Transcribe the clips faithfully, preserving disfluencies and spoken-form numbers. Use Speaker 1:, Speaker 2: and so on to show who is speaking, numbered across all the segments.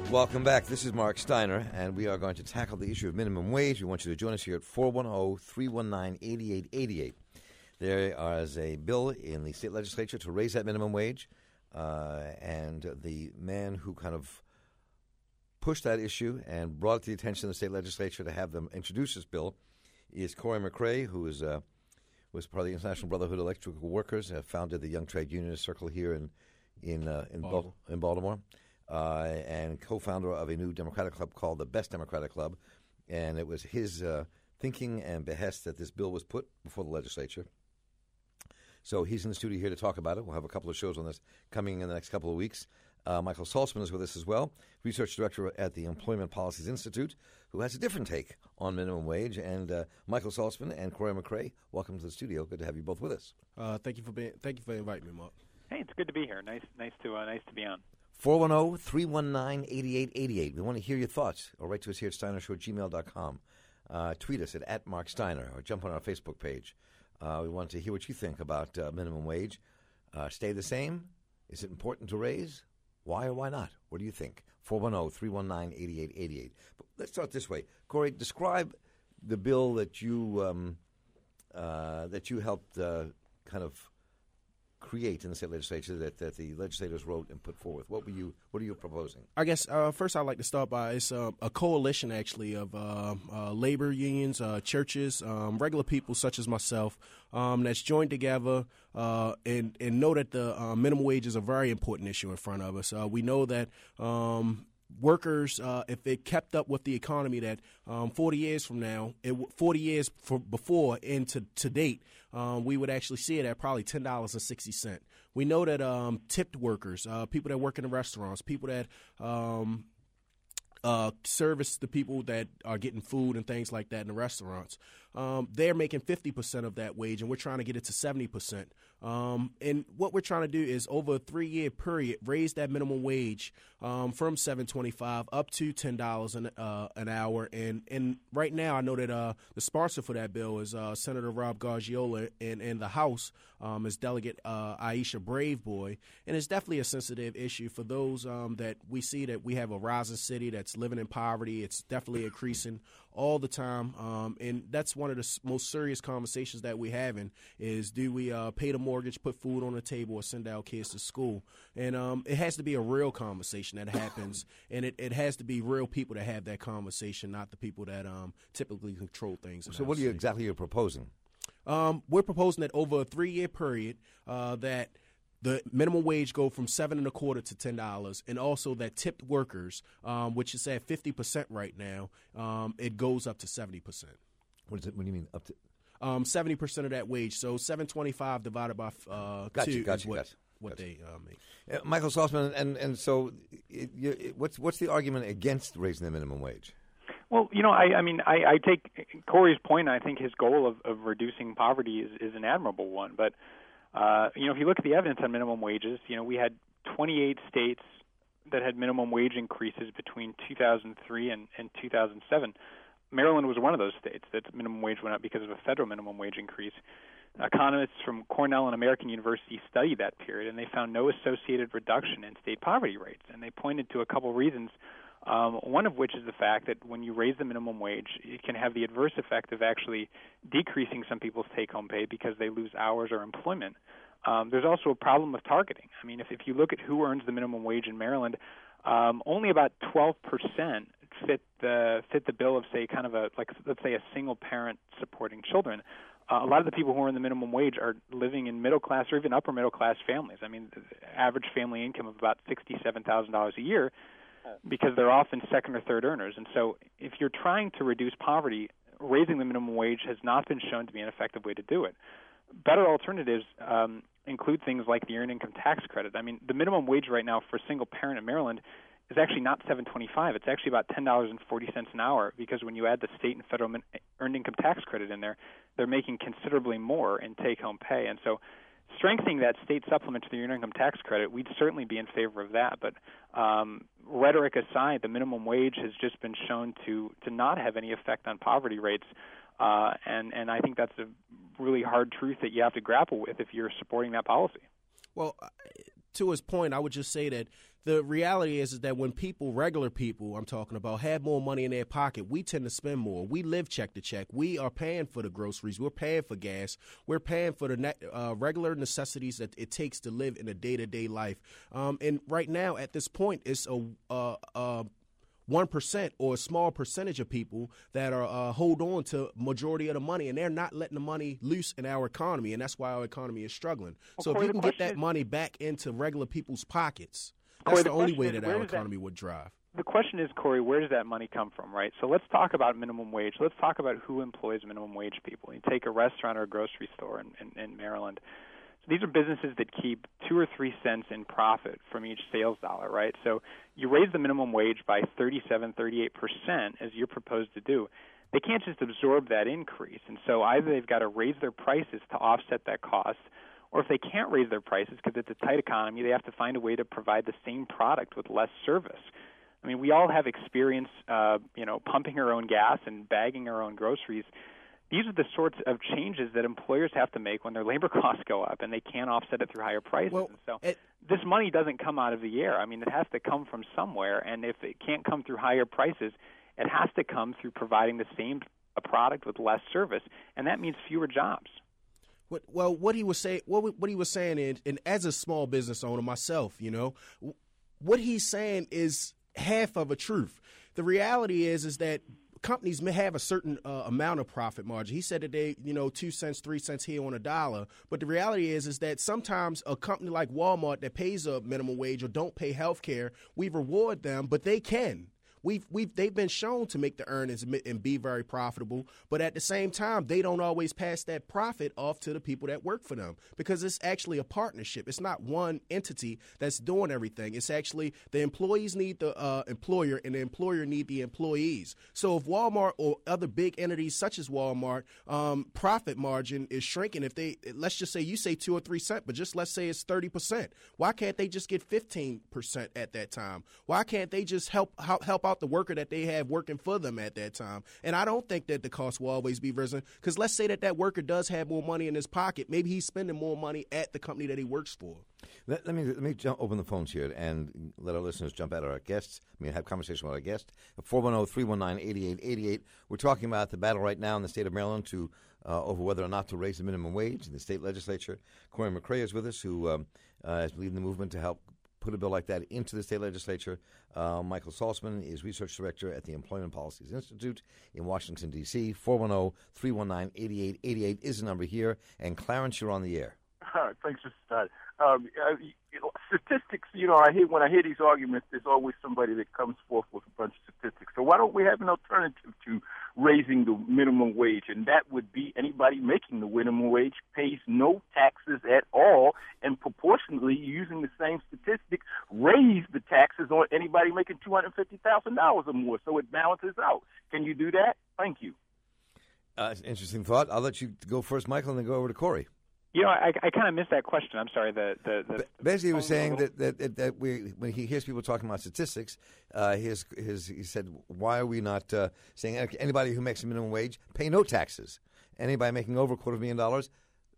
Speaker 1: Welcome back. This is Mark Steiner, and we are going to tackle the issue of minimum wage. We want you to join us here at four one zero, three one nine, eight eight eight eight. There is a bill in the state legislature to raise that minimum wage, uh, and the man who kind of pushed that issue and brought it to the attention of the state legislature to have them introduce this bill is Corey McRae, who is uh, was part of the International Brotherhood of Electrical Workers, uh, founded the Young Trade Unionist Circle here in in uh, in, Baltimore. Bal- in Baltimore. Uh, and co-founder of a new Democratic club called the Best Democratic Club. And it was his uh, thinking and behest that this bill was put before the legislature. So he's in the studio here to talk about it. We'll have a couple of shows on this coming in the next couple of weeks. Uh, Michael Saltzman is with us as well, research director at the Employment Policies Institute, who has a different take on minimum wage. And uh, Michael Saltzman and Corey McRae, welcome to the studio. Good to have you both with us.
Speaker 2: Uh, thank you for being. Thank you for inviting me, Mark.
Speaker 3: Hey, it's good to be here. Nice, nice to uh, nice to be on.
Speaker 1: four one zero, three one nine, eight eight eight eight. We want to hear your thoughts. Or write to us here at steiner show at gmail dot com. Uh, tweet us at, at Mark Steiner or jump on our Facebook page. Uh, we want to hear what you think about uh, minimum wage. Uh, stay the same? Is it important to raise? Why or why not? What do you think? four one zero, three one nine, eight eight eight eight. But let's start this way. Corey, describe the bill that you, um, uh, that you helped uh, kind of create in the state legislature that, that the legislators wrote and put forth. What were you? What are you proposing?
Speaker 2: I guess uh, first I'd like to start by it's uh, a coalition actually of uh, uh, labor unions, uh, churches, um, regular people such as myself um, that's joined together uh, and and know that the uh, minimum wage is a very important issue in front of us. Uh, we know that. Um, Workers, uh, if it kept up with the economy, that um, forty years from now, it w- forty years for before and to, to date, um, we would actually see it at probably ten dollars and sixty cents. We know that um, tipped workers, uh, people that work in the restaurants, people that um, uh, service the people that are getting food and things like that in the restaurants, um, they're making fifty percent of that wage, and we're trying to get it to seventy percent. Um, and what we're trying to do is over a three-year period, raise that minimum wage um, from seven twenty-five up to ten dollars an uh, an hour. And and right now, I know that uh, the sponsor for that bill is uh, Senator Rob Gargiola, and in the House um, is Delegate uh, Aisha Braveboy. And it's definitely a sensitive issue for those um, that we see that we have a rising city that's living in poverty. It's definitely increasing all the time, um, and that's one of the s- most serious conversations that we're having is do we uh, pay the mortgage, put food on the table, or send our kids to school? And um, it has to be a real conversation that happens, and it, it has to be real people that have that conversation, not the people that um, typically control things.
Speaker 1: So what are you exactly you're proposing?
Speaker 2: Um, we're proposing that over a three-year period uh, that the minimum wage go from seven and a quarter to ten dollars, and also that tipped workers, um, which is at fifty percent right now, um, it goes up to seventy percent.
Speaker 1: What is it? What do you mean up to?
Speaker 2: Um, seventy percent of that wage. So seven twenty five divided by uh,
Speaker 1: gotcha,
Speaker 2: two
Speaker 1: gotcha,
Speaker 2: is what,
Speaker 1: gotcha,
Speaker 2: what
Speaker 1: gotcha.
Speaker 2: they uh, make.
Speaker 1: Uh, Michael Saltzman, and and so it, you, it, what's what's the argument against raising the minimum wage?
Speaker 3: Well, you know, I, I mean, I, I take Corey's point. I think his goal of, of reducing poverty is, is an admirable one, but. Uh, you know, if you look at the evidence on minimum wages, you know, we had twenty-eight states that had minimum wage increases between two thousand three and, and two thousand seven. Maryland was one of those states that minimum wage went up because of a federal minimum wage increase. Economists from Cornell and American University studied that period, and they found no associated reduction in state poverty rates. And they pointed to a couple reasons, um, one of which is the fact that when you raise the minimum wage, it can have the adverse effect of actually decreasing some people's take-home pay because they lose hours or employment. Um, there's also a problem of targeting. I mean, if, if you look at who earns the minimum wage in Maryland, um, only about twelve percent fit the fit the bill of, say, kind of a, like, let's say a single parent supporting children. Uh, a lot of the people who earn the minimum wage are living in middle-class or even upper-middle-class families. I mean, the average family income of about sixty-seven thousand dollars a year because they're often second or third earners. And so if you're trying to reduce poverty, raising the minimum wage has not been shown to be an effective way to do it. Better alternatives um, include things like the earned income tax credit. I mean, the minimum wage right now for a single parent in Maryland is actually not seven twenty-five. It's actually about ten dollars and forty cents an hour because when you add the state and federal min- earned income tax credit in there, they're making considerably more in take-home pay. And so strengthening that state supplement to the earned income tax credit, we'd certainly be in favor of that. But um, rhetoric aside, the minimum wage has just been shown to, to not have any effect on poverty rates. Uh, and, and I think that's a really hard truth that you have to grapple with if you're supporting that policy.
Speaker 2: Well, to his point, I would just say that the reality is, is that when people, regular people I'm talking about, have more money in their pocket, we tend to spend more. We live check to check. We are paying for the groceries. We're paying for gas. We're paying for the ne- uh, regular necessities that it takes to live in a day-to-day life. Um, and right now, at this point, it's a uh, uh, one percent or a small percentage of people that are uh, hold on to majority of the money, and they're not letting the money loose in our economy, and that's why our economy is struggling.
Speaker 3: Well,
Speaker 2: so
Speaker 3: Corey,
Speaker 2: if you can get that
Speaker 3: is,
Speaker 2: money back into regular people's pockets, that's
Speaker 3: Corey,
Speaker 2: the,
Speaker 3: the
Speaker 2: only way
Speaker 3: is,
Speaker 2: that our economy that, would drive.
Speaker 3: The question is, Corey, where does that money come from, right? So let's talk about minimum wage. Let's talk about who employs minimum wage people. You take a restaurant or a grocery store in, in, in Maryland. These are businesses that keep two or three cents in profit from each sales dollar, right? So you raise the minimum wage by thirty-seven, thirty-eight percent, as you're proposed to do. They can't just absorb that increase. And so either they've got to raise their prices to offset that cost, or if they can't raise their prices because it's a tight economy, they have to find a way to provide the same product with less service. I mean, we all have experience, uh, you know, pumping our own gas and bagging our own groceries. These are the sorts of changes that employers have to make when their labor costs go up, and they can't offset it through higher prices.
Speaker 2: Well,
Speaker 3: and so
Speaker 2: it,
Speaker 3: this money doesn't come out of the air. I mean, it has to come from somewhere, and if it can't come through higher prices, it has to come through providing the same product with less service, and that means fewer jobs.
Speaker 2: What, well, what he was saying, what, what he was saying, and, and as a small business owner myself, you know, what he's saying is half of a truth. The reality is, is that companies may have a certain uh, amount of profit margin. He said that they, you know, two cents, three cents here on a dollar. But the reality is, is that sometimes a company like Walmart that pays a minimum wage or don't pay health care, we reward them, but they can. We've, we've, they've been shown to make the earnings and be very profitable, but at the same time, they don't always pass that profit off to the people that work for them because it's actually a partnership. It's not one entity that's doing everything. It's actually the employees need the uh, employer and the employer need the employees. So if Walmart or other big entities such as Walmart, um, profit margin is shrinking, if they, let's just say you say two or three cents, but just let's say it's thirty percent. Why can't they just get fifteen percent at that time? Why can't they just help help, help out the worker that they have working for them at that time? And I don't think that the cost will always be risen because let's say that that worker does have more money in his pocket. Maybe he's spending more money at the company that he works for.
Speaker 1: Let, let me let me jump, open the phones here and let our listeners jump at our guests. I mean, have conversation with our guest. four one zero, three one nine, eight eight eight eight. We're talking about the battle right now in the state of Maryland to uh, over whether or not to raise the minimum wage in the state legislature. Corey McCray is with us, who um, uh, is leading the movement to help put a bill like that into the state legislature. Uh, Michael Saltzman is research director at the Employment Policies Institute in Washington, D C four one zero, three one nine, eight eight eight eight is the number here. And Clarence, you're on the air.
Speaker 4: Uh, thanks, Mister Todd. Um, uh, you know, statistics, you know, I hear when I hear these arguments, there's always somebody that comes forth with a bunch of statistics. So why don't we have an alternative to raising the minimum wage? And that would be anybody making the minimum wage pays no taxes at all, and proportionately, using the same statistics, raise the taxes on anybody making two hundred fifty thousand dollars or more, so it balances out. Can you do that? Thank you.
Speaker 1: Uh, interesting thought. I'll let you go first, Michael, and then go over to Corey.
Speaker 3: You know, I, I kind of missed that question. I'm sorry. The, the, the
Speaker 1: Basically, he was saying that, that, that we, when he hears people talking about statistics, uh, his, his, he said, why are we not uh, saying anybody who makes a minimum wage, pay no taxes? Anybody making over a quarter of a million dollars,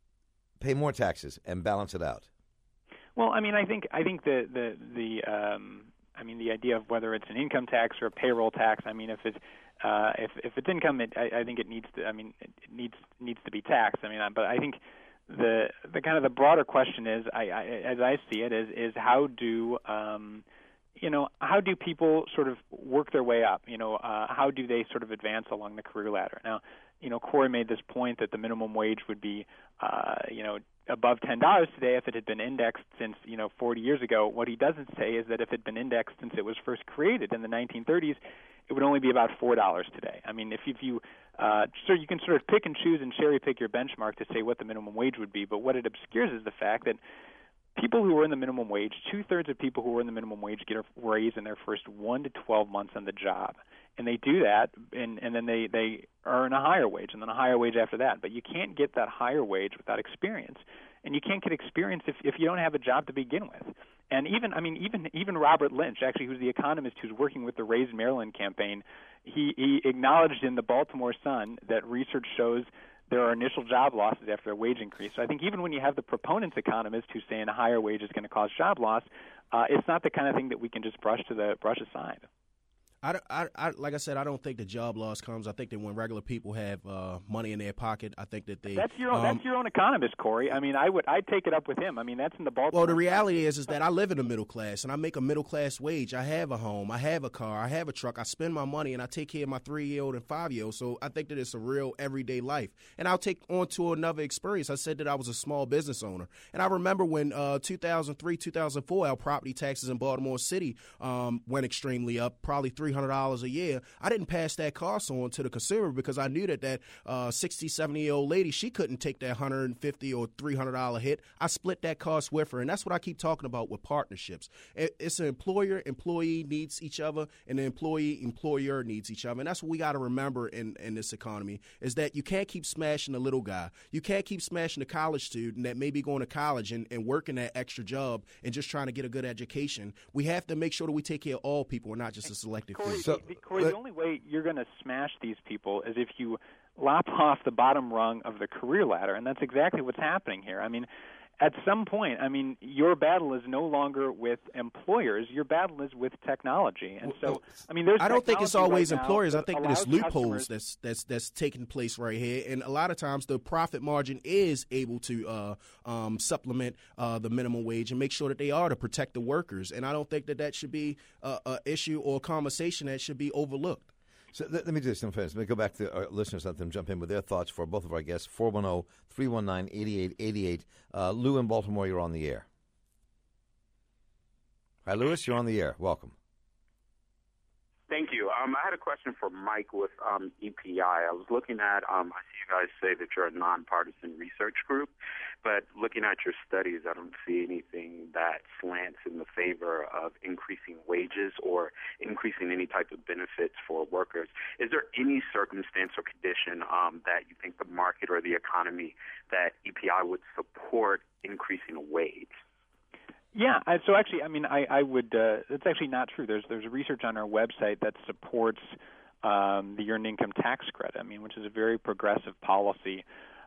Speaker 1: pay more taxes and balance it out?
Speaker 3: Well, I mean, I think I think the the, the um, I mean, the idea of whether it's an income tax or a payroll tax. I mean, if it's uh, if if it's income, it, I, I think it needs to. I mean, it needs needs to be taxed. I mean, but I think. The the kind of the broader question is, I, I, as I see it, is is how do um, you know how do people sort of work their way up? You know, uh, how do they sort of advance along the career ladder? Now, you know, Corey made this point that the minimum wage would be, uh, you know, above ten dollars today if it had been indexed since, you know, forty years ago. What he doesn't say is that if it had been indexed since it was first created in the nineteen thirties, it would only be about four dollars today. I mean, if, if you uh, so you can sort of pick and choose and cherry pick your benchmark to say what the minimum wage would be, but what it obscures is the fact that people who are in the minimum wage, two-thirds of people who are in the minimum wage get a raise in their first one to twelve months on the job. And they do that, and, and then they, they earn a higher wage, and then a higher wage after that. But you can't get that higher wage without experience. And you can't get experience if, if you don't have a job to begin with. And even, I mean, even even Robert Lynch, actually, who's the economist who's working with the Raise Maryland campaign, he, he acknowledged in the Baltimore Sun that research shows there are initial job losses after a wage increase. So I think even when you have the proponents economists who say a higher wage is going to cause job loss, uh, it's not the kind of thing that we can just brush to the brush aside.
Speaker 2: I, I, I, like I said, I don't think the job loss comes. I think that when regular people have uh, money in their pocket, I think that they.
Speaker 3: That's your own,
Speaker 2: um,
Speaker 3: that's your own economist, Corey. I mean, I would I'd take it up with him. I mean, that's in the ballpark.
Speaker 2: Well, the reality is, is that I live in the middle class, and I make a middle class wage. I have a home, I have a car, I have a truck. I spend my money, and I take care of my three year old and five year old. So I think that it's a real everyday life. And I'll take on to another experience. I said that I was a small business owner, and I remember when uh, two thousand three, two thousand four, our property taxes in Baltimore City um, went extremely up, probably three hundred dollars a year. I didn't pass that cost on to the consumer because I knew that that uh, sixty, seventy-year-old lady, she couldn't take that one hundred fifty dollars or three hundred dollars hit. I split that cost with her, and that's what I keep talking about with partnerships. It's an employer-employee needs each other, and an employee-employer needs each other, and that's what we got to remember in, in this economy is that you can't keep smashing the little guy. You can't keep smashing the college student that may be going to college and, and working that extra job and just trying to get a good education. We have to make sure that we take care of all people and not just a selected few.
Speaker 3: So, Corey, the only way you're going to smash these people is if you lop off the bottom rung of the career ladder, and that's exactly what's happening here. I mean, at some point, I mean, your battle is no longer with employers. Your battle is with technology. And so, I mean, there's
Speaker 2: I don't think it's always
Speaker 3: right
Speaker 2: employers.
Speaker 3: I
Speaker 2: think there's loopholes that's that's that's taking place right here. And a lot of times the profit margin is able to uh, um, supplement uh, the minimum wage and make sure that they are to protect the workers. And I don't think that that should be an issue or a conversation that should be overlooked.
Speaker 1: So let, let me do this in fairness. Let me go back to our listeners, let them jump in with their thoughts for both of our guests. four one zero, three one nine, eight eight eight eight. Uh, Lou in Baltimore, you're on the air. Hi, Lewis, you're on the air. Welcome.
Speaker 5: Thank you. Um, I had a question for Mike with um, E P I. I was looking at, um, I see you guys say that you're a nonpartisan research group, but looking at your studies, I don't see anything that slants in the favor of increasing wages or increasing any type of benefits for workers. Is there any circumstance or condition um, that you think the market or the economy that E P I would support increasing a wage?
Speaker 3: Yeah, I, so actually, I mean, I, I would. Uh, it's actually not true. There's there's research on our website that supports um, the earned income tax credit. I mean, which is a very progressive policy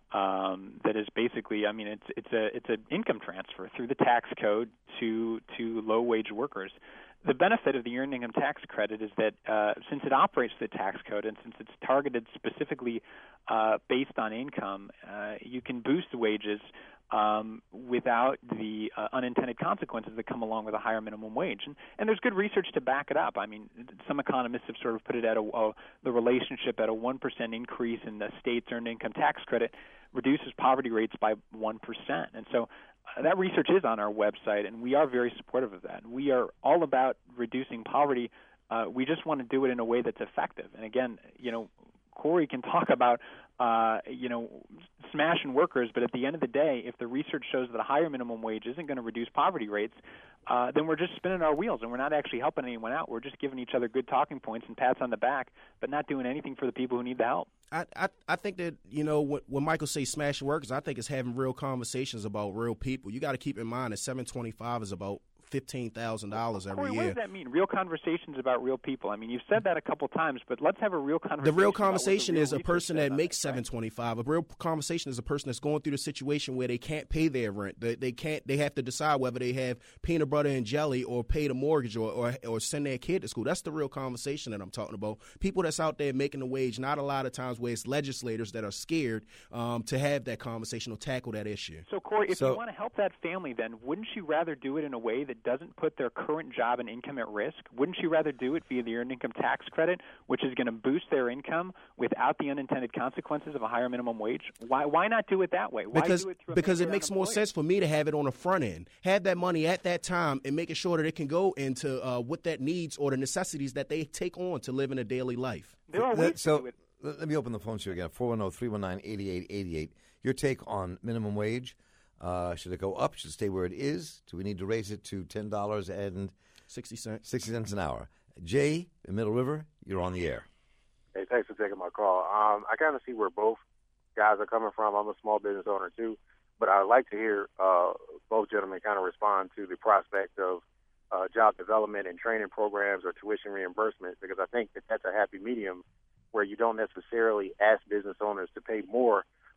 Speaker 3: um, that is basically, I mean, it's it's a it's an income transfer through the tax code to to low wage workers. The benefit of the earned income tax credit is that uh, since it operates the tax code and since it's targeted specifically uh, based on income, uh, you can boost the wages um, without the uh, unintended consequences that come along with a higher minimum wage. And, and there's good research to back it up. I mean, some economists have sort of put it at a, a, the relationship at a one percent increase in the state's earned income tax credit reduces poverty rates by one percent. And so uh, that research is on our website, and we are very supportive of that. We are all about reducing poverty. Uh, we just want to do it in a way that's effective. And again, you know, Corey can talk about, uh, you know, smashing workers, but at the end of the day, if the research shows that a higher minimum wage isn't going to reduce poverty rates, uh, then we're just spinning our wheels, and we're not actually helping anyone out. We're just giving each other good talking points and pats on the back, but not doing anything for the people who need the help.
Speaker 2: I, I, I think that, you know, when, when Michael says smashing workers, I think it's having real conversations about real people. You got to keep in mind that seven twenty-five is about fifteen thousand dollars every
Speaker 3: Corey,
Speaker 2: year.
Speaker 3: What does that mean? Real conversations about real people. I mean, you've said that a couple times, but let's have a real conversation.
Speaker 2: The real conversation
Speaker 3: the real
Speaker 2: is a person that makes
Speaker 3: it,
Speaker 2: seven twenty-five. A real conversation is a person that's going through the situation where they can't pay their rent. They, they can't. They have to decide whether they have peanut butter and jelly or pay the mortgage or, or or send their kid to school. That's the real conversation that I'm talking about. People that's out there making the wage. Not a lot of times where it's legislators that are scared um, to have that conversation or tackle that issue.
Speaker 3: So, Corey, if
Speaker 1: so,
Speaker 3: you want to help that family, then wouldn't you rather do it in a way that doesn't put their current job and income at risk? Wouldn't you rather do it via the earned income tax credit, which is going to boost their income without the unintended consequences of a higher minimum wage? Why why not do it that way? Why
Speaker 2: because
Speaker 3: do it through a
Speaker 2: because it makes more sense for me to have it on the front end, have that money at that time, and making sure that it can go into uh, what that needs or the necessities that they take on to live in a daily life.
Speaker 3: There are ways
Speaker 1: so,
Speaker 3: to do it.
Speaker 1: Let me open the phones here again. four one zero, three one nine, eight eight eight eight. Your take on minimum wage. Uh, should it go up? Should it stay where it is? Do we need to raise it to ten dollars and
Speaker 2: sixty cents.
Speaker 1: sixty cents an hour. Jay in Middle River, you're on the air.
Speaker 6: Hey, thanks for taking my call. Um, I kind of see where both guys are coming from. I'm a small business owner, too. But I'd like to hear uh, both gentlemen kind of respond to the prospect of uh, job development and training programs or tuition reimbursement, because I think that that's a happy medium where you don't necessarily ask business owners to pay more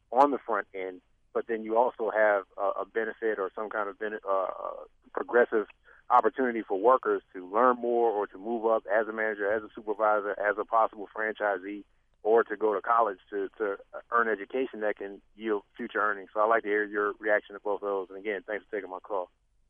Speaker 6: on the front end, but then you also have a, a benefit or some kind of bene- uh, progressive opportunity for workers to learn more or to move up as a manager, as a supervisor, as a possible franchisee, or to go to college to, to earn education that can yield future earnings. So I'd like to hear your reaction to both of those. And again, thanks for taking my call.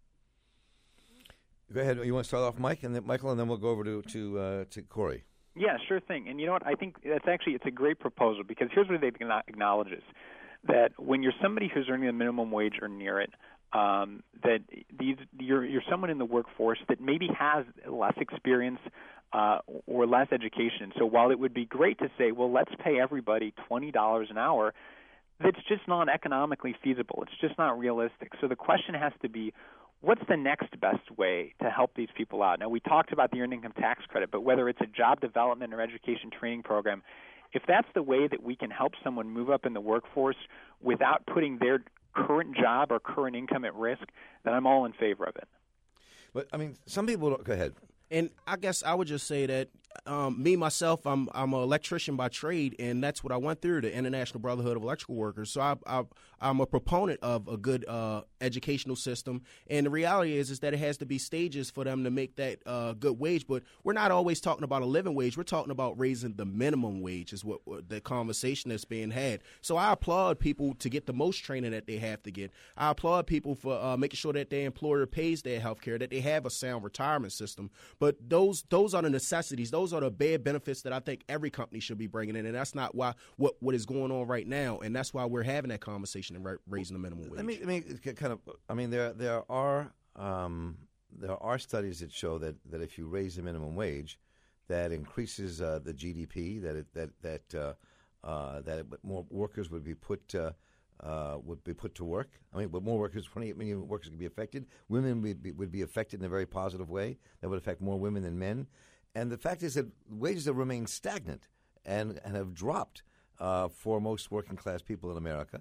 Speaker 1: Go ahead. You want to start off, Mike, and then Michael, and then we'll go over to to, uh, to Corey.
Speaker 3: Yeah, sure thing. And you know what? I think that's actually it's a great proposal, because here's what it acknowledges: that when you're somebody who's earning the minimum wage or near it, um, that these, you're you're someone in the workforce that maybe has less experience uh, or less education. So while it would be great to say, well, let's pay everybody twenty dollars an hour, that's just not economically feasible. It's just not realistic. So the question has to be, what's the next best way to help these people out? Now, we talked about the earned income tax credit, but whether it's a job development or education training program, if that's the way that we can help someone move up in the workforce without putting their current job or current income at risk, then I'm all in favor of it.
Speaker 1: But, I mean, some people don't. Go ahead.
Speaker 2: And I guess I would just say that um, me, myself, I'm I'm an electrician by trade, and that's what I went through, the International Brotherhood of Electrical Workers. So I, I, I'm a proponent of a good uh, educational system. And the reality is is that it has to be stages for them to make that uh, good wage. But we're not always talking about a living wage. We're talking about raising the minimum wage is what, what the conversation that's being had. So I applaud people to get the most training that they have to get. I applaud people for uh, making sure that their employer pays their health care, that they have a sound retirement system. But those those are the necessities. Those are the bare benefits that I think every company should be bringing in, and that's not why what, what is going on right now, and that's why we're having that conversation and ra- raising the minimum wage.
Speaker 1: Let me, let me kind of. I mean, there there are um, there are studies that show that, that if you raise the minimum wage, that increases uh, the G D P. That it, that that uh, uh, that it, more workers would be put. Uh, Uh, would be put to work. I mean, but more workers, twenty-eight million workers could be affected. Women would be, would be affected in a very positive way. That would affect more women than men. And the fact is that wages have remained stagnant and, and have dropped uh, for most working class people in America.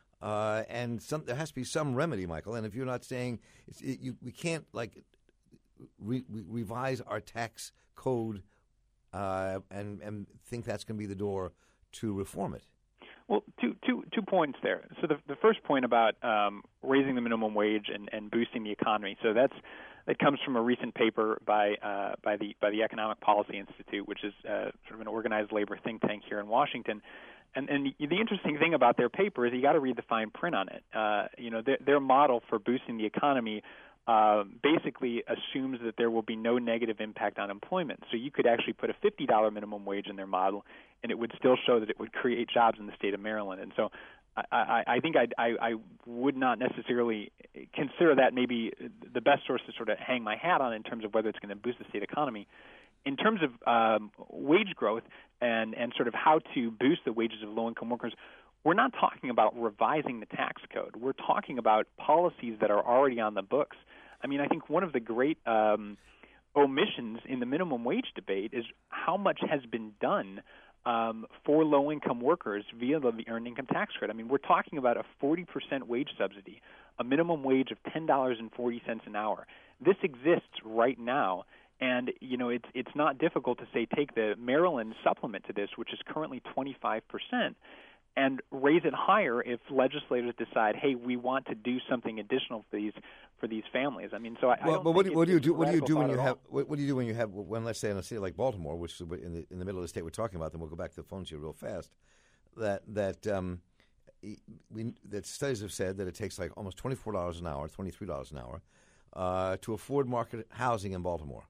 Speaker 1: Uh, and some, there has to be some remedy, Michael. And if you're not saying it's, it, you, we can't like re, re, revise our tax code uh, and and think that's going to be the door to reform it.
Speaker 3: Well, two, two, two points there. So the, the first point about um, raising the minimum wage and, and boosting the economy. So that's that comes from a recent paper by uh, by the by the Economic Policy Institute, which is uh, sort of an organized labor think tank here in Washington. And, and the interesting thing about their paper is you got to read the fine print on it. Uh, you know, their, their model for boosting the economy uh, basically assumes that there will be no negative impact on employment. So you could actually put a fifty dollars minimum wage in their model, and it would still show that it would create jobs in the state of Maryland. And so I, I, I think I'd, I, I would not necessarily consider that maybe the best source to sort of hang my hat on in terms of whether it's going to boost the state economy. In terms of um, wage growth and, and sort of how to boost the wages of low-income workers, we're not talking about revising the tax code. We're talking about policies that are already on the books. I mean, I think one of the great um, omissions in the minimum wage debate is how much has been done um, for low-income workers via the earned income tax credit. I mean, we're talking about a forty percent wage subsidy, a minimum wage of ten dollars and forty cents an hour. This exists right now. And, you know, it's it's not difficult to say take the Maryland supplement to this, which is currently twenty-five percent, and raise it higher if legislators decide, hey, we want to do something additional for these for these families. I mean, so I,
Speaker 1: well,
Speaker 3: I don't
Speaker 1: but what
Speaker 3: think
Speaker 1: do, what do you do?
Speaker 3: a
Speaker 1: What do you do when
Speaker 3: radical
Speaker 1: you
Speaker 3: thought at
Speaker 1: have?
Speaker 3: all.
Speaker 1: What, what do you do when you have? When let's say in a city like Baltimore, which is in the in the middle of the state we're talking about, then we'll go back to the phones here real fast. That that um, we that studies have said that it takes like almost twenty-four dollars an hour, twenty-three dollars an hour, uh, to afford market housing in Baltimore.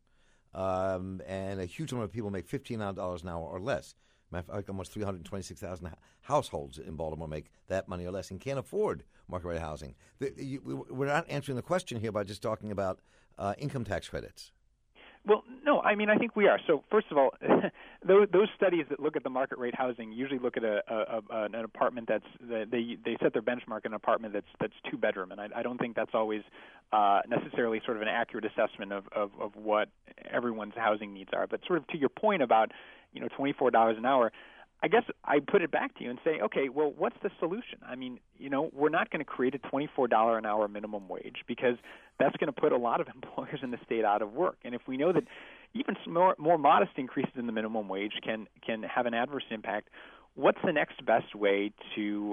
Speaker 1: Um, and a huge number of people make fifteen dollars an hour or less. Matter of fact, almost three hundred twenty-six thousand households in Baltimore make that money or less and can't afford market rate housing. The, you, we're not answering the question here by just talking about uh, income tax credits.
Speaker 3: Well, no, I mean, I think we are. So, first of all, those, those studies that look at the market rate housing usually look at a, a, a an apartment that's they they set their benchmark in an apartment that's that's two bedroom, and I, I don't think that's always uh, necessarily sort of an accurate assessment of, of of what everyone's housing needs are. But sort of to your point about you know twenty-four dollars an hour, I guess I put it back to you and say, okay, well, what's the solution? I mean, you know, we're not going to create a twenty-four dollars an hour minimum wage because that's going to put a lot of employers in the state out of work. And if we know that even some more, more modest increases in the minimum wage can can have an adverse impact, what's the next best way to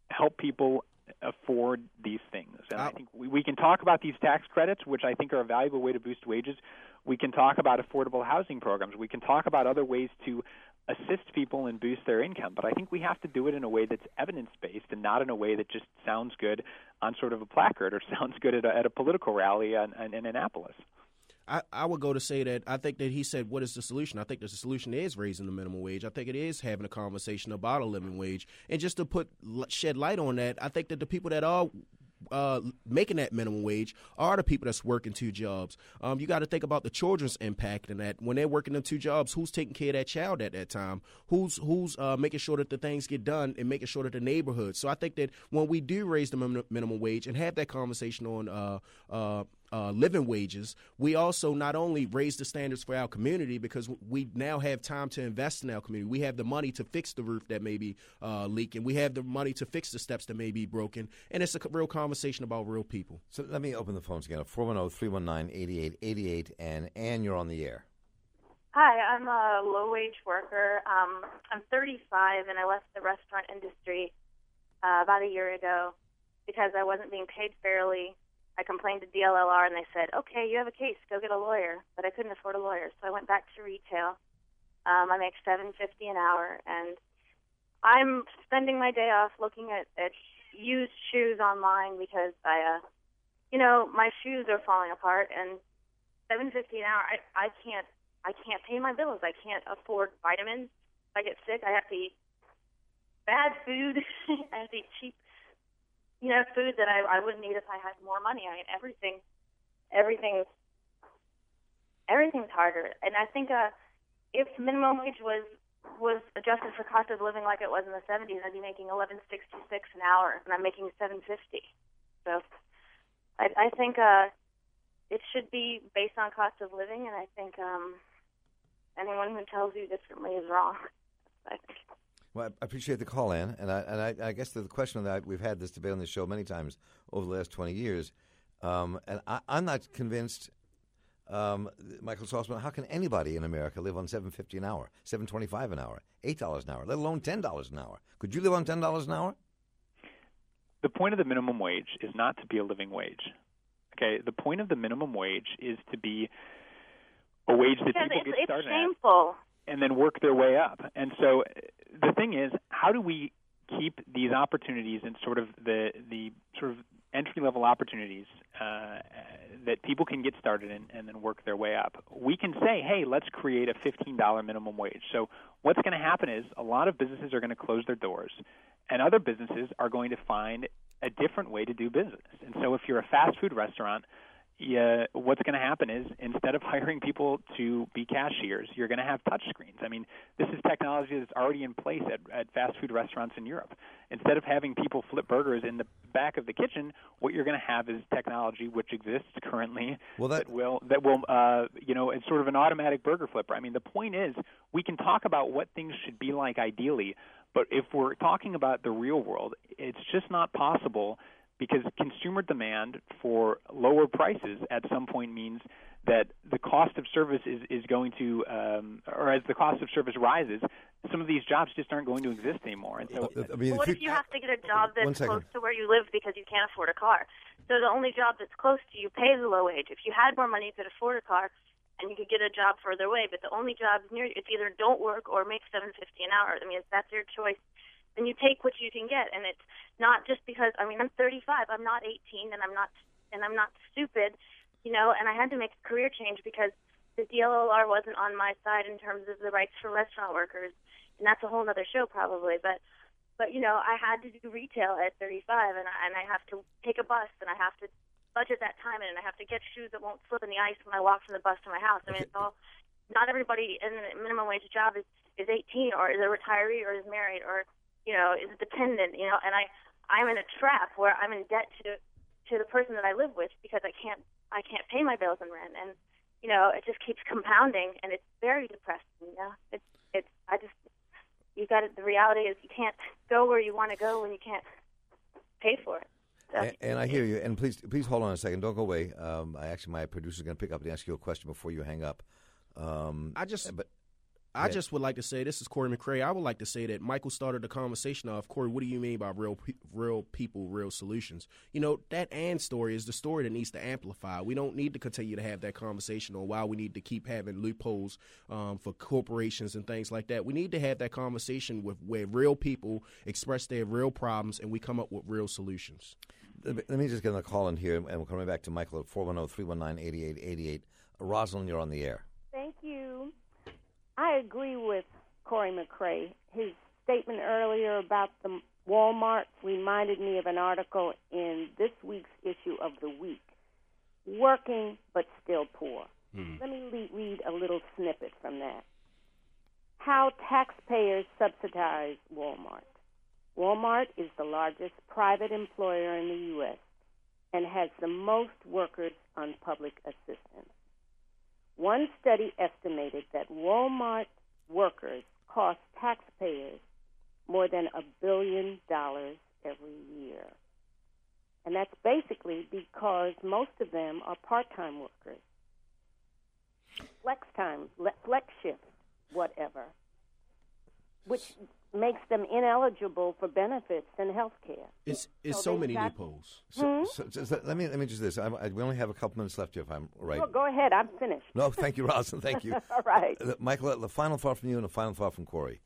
Speaker 3: help people afford these things. And I think we, we can talk about these tax credits, which I think are a valuable way to boost wages. We can talk about affordable housing programs. We can talk about other ways to assist people and boost their income. But I think we have to do it in a way that's evidence-based and not in a way that just sounds good on sort of a placard or sounds good at a, at a political rally in, in, in Annapolis.
Speaker 2: I, I would go to say that I think that he said, what is the solution? I think that the solution is raising the minimum wage. I think it is having a conversation about a living wage. And just to put shed light on that, I think that the people that are uh, making that minimum wage are the people that's working two jobs. Um, you got to think about the children's impact in that. When they're working them two jobs, who's taking care of that child at that time? Who's who's uh, making sure that the things get done and making sure that the neighborhood. So I think that when we do raise the min- minimum wage and have that conversation on uh, uh, Uh, living wages, we also not only raise the standards for our community because we now have time to invest in our community. We have the money to fix the roof that may be uh, leaking. We have the money to fix the steps that may be broken. And it's a real conversation about real people.
Speaker 1: So let me open the phones again. four one zero, three one nine, eight eight eight eight. And Ann, you're on the air.
Speaker 7: Hi, I'm a low-wage worker. Um, I'm thirty-five, and I left the restaurant industry uh, about a year ago because I wasn't being paid fairly. I complained to D L L R, and they said, okay, you have a case, go get a lawyer. But I couldn't afford a lawyer, so I went back to retail. Um, I make seven fifty an hour, and I'm spending my day off looking at, at used shoes online because I, uh, you know, my shoes are falling apart, and seven fifty an hour, I, I can't, I can't pay my bills. I can't afford vitamins. If I get sick, I have to eat bad food. I have to eat cheap. You know, food that I, I wouldn't eat if I had more money. I mean, everything, everything's, everything's harder. And I think uh, if minimum wage was was adjusted for cost of living like it was in the seventies, I'd be making eleven sixty six an hour, and I'm making seven fifty. So, I, I think uh, it should be based on cost of living, and I think um, anyone who tells you differently is wrong. I think.
Speaker 1: Well, I appreciate the call, Ann, and I and I, I guess the question that we've had this debate on the show many times over the last twenty years, um, and I, I'm not convinced, um, Michael Saltzman, how can anybody in America live on seven fifty an hour, seven twenty five an hour, eight dollars an hour, let alone ten dollars an hour? Could you live on ten dollars an hour?
Speaker 3: The point of the minimum wage is not to be a living wage. Okay, the point of the minimum wage is to be a wage that
Speaker 7: because
Speaker 3: people
Speaker 7: it's,
Speaker 3: get started
Speaker 7: it's shameful.
Speaker 3: at and then work their way up. And so the thing is, how do we keep these opportunities and sort of the the sort of entry-level opportunities uh, that people can get started in and then work their way up? We can say, hey, let's create a fifteen dollars minimum wage. So what's going to happen is a lot of businesses are going to close their doors, and other businesses are going to find a different way to do business. And so if you're a fast food restaurant, Yeah, what's going to happen is instead of hiring people to be cashiers, you're going to have touch screens. I mean, this is technology that's already in place at, at fast food restaurants in Europe. Instead of having people flip burgers in the back of the kitchen, what you're going to have is technology which exists currently
Speaker 1: well, that,
Speaker 3: that will that will uh, you know, it's sort of an automatic burger flipper. I mean, the point is we can talk about what things should be like ideally, but if we're talking about the real world, it's just not possible. Because consumer demand for lower prices at some point means that the cost of service is, is going to, um, or as the cost of service rises, some of these jobs just aren't going to exist anymore. And so,
Speaker 1: I mean,
Speaker 7: what if you have to get a job that's close to where you live because you can't afford a car? So the only job that's close to you pays a low wage. If you had more money, you could afford a car, and you could get a job further away. But the only jobs near you, it's either don't work or make seven fifty an hour. I mean, if that's your choice, then you take what you can get, and it's not just because. I mean, I'm thirty-five. I'm not eighteen, and I'm not and I'm not stupid, you know. And I had to make a career change because the D L L R wasn't on my side in terms of the rights for restaurant workers, and that's a whole other show probably. But but you know, I had to do retail at thirty-five, and I, and I have to take a bus, and I have to budget that time in, and I have to get shoes that won't slip in the ice when I walk from the bus to my house. I mean, it's all. Not everybody in a minimum wage job is is eighteen, or is a retiree, or is married, or you know, is dependent, you know, and I, I'm in a trap where I'm in debt to to the person that I live with because I can't I can't pay my bills and rent, and you know, it just keeps compounding, and it's very depressing. You know, it's it's I just you got it. The reality is you can't go where you want to go when you can't pay for it. So,
Speaker 1: and, and I hear you. And please please hold on a second. Don't go away. Um, I actually my producer's going to pick up and ask you a question before you hang up. Um,
Speaker 2: I just
Speaker 1: but.
Speaker 2: I just would like to say, this is Corey McCray. I would like to say that Michael started the conversation of, Corey, what do you mean by real pe- real people, real solutions? You know, that and story is the story that needs to amplify. We don't need to continue to have that conversation on why we need to keep having loopholes um, for corporations and things like that. We need to have that conversation with where real people express their real problems and we come up with real solutions.
Speaker 1: Let me just get a call in here, and we'll come right back to Michael at four one zero, three one nine, eight eight eight eight. Rosalind, you're on the air.
Speaker 8: Thank you. I agree with Corey McCray. His statement earlier about the Walmart reminded me of an article in this week's issue of The Week, Working but Still Poor. Mm. Let me le- read a little snippet from that. How taxpayers subsidize Walmart. Walmart is the largest private employer in the U S and has the most workers on public assistance. One study estimated that Walmart workers cost taxpayers more than a billion dollars every year. And that's basically because most of them are part-time workers, flex time, flex shifts, whatever, which makes them ineligible for benefits and health care.
Speaker 2: It's, it's so, so many got, loopholes.
Speaker 8: Hmm?
Speaker 1: So, so, so let me let me just this. I, I, we only have a couple minutes left here, if I'm right.
Speaker 8: Oh, go ahead. I'm finished.
Speaker 1: No, thank you, Rosalind. Thank you.
Speaker 8: All right.
Speaker 1: Uh, Michael, the final thought from you and a final thought from Corey.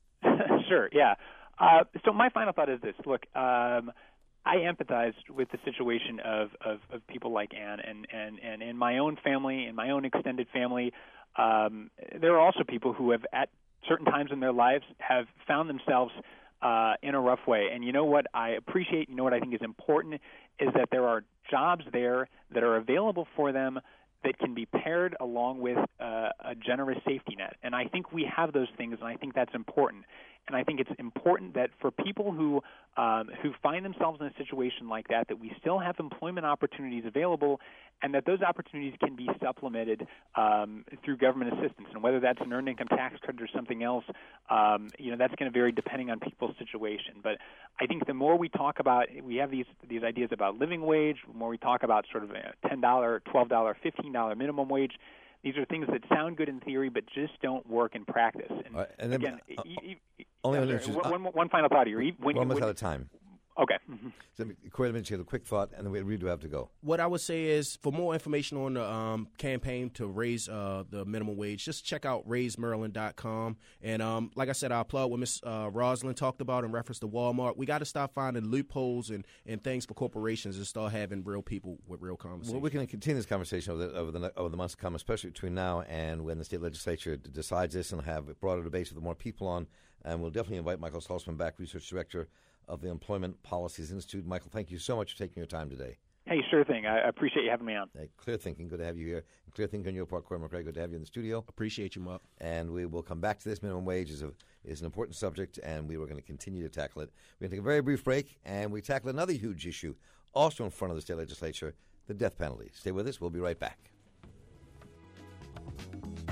Speaker 3: Sure, yeah. Uh, so my final thought is this. Look, um, I empathized with the situation of, of, of people like Ann, and, and, and in my own family, in my own extended family, um, there are also people who have, at certain times in their lives, have found themselves uh, in a rough way. And you know what I appreciate, you know what I think is important, is that there are jobs there that are available for them that can be paired along with uh, a generous safety net. And I think we have those things, and I think that's important. And I think it's important that for people who um, who find themselves in a situation like that, that we still have employment opportunities available, and that those opportunities can be supplemented um, through government assistance. And whether that's an earned income tax credit or something else, um, you know, that's going to vary depending on people's situation. But I think the more we talk about, we have these these ideas about living wage, the more we talk about sort of a ten dollars, twelve dollars, fifteen dollars minimum wage, these are things that sound good in theory but just don't work in practice. And,
Speaker 1: right, and then,
Speaker 3: again,
Speaker 1: uh,
Speaker 3: e- e-
Speaker 1: only
Speaker 3: sorry,
Speaker 1: just,
Speaker 3: one, one, one final thought here.
Speaker 1: We're
Speaker 3: When,
Speaker 1: almost
Speaker 3: when,
Speaker 1: out of time.
Speaker 3: Okay.
Speaker 1: So, Corey, let me get a quick thought, and then we really do have to go.
Speaker 2: What I would say is, for more information on the um, campaign to raise uh, the minimum wage, just check out raise maryland dot com. And um, like I said, I applaud what Miz Uh, Rosalind talked about in reference to Walmart. We got to stop finding loopholes and, and things for corporations and start having real people with real conversations.
Speaker 1: Well, we can continue this conversation over the, over the, over the months to come, especially between now and when the state legislature d- decides this and have a broader debates with more people on. And we'll definitely invite Michael Saltzman back, Research Director of the Employment Policies Institute. Michael, thank you so much for taking your time today.
Speaker 3: Hey, sure thing. I appreciate you having me on.
Speaker 1: Hey, clear thinking. Good to have you here. Clear thinking on your part, Corey McCray. Good to have you in the studio.
Speaker 2: Appreciate you, Mark.
Speaker 1: And we will come back to this. Minimum wage is, a, is an important subject, and we were going to continue to tackle it. We're going to take a very brief break, and we tackle another huge issue, also in front of the state legislature, the death penalty. Stay with us. We'll be right back.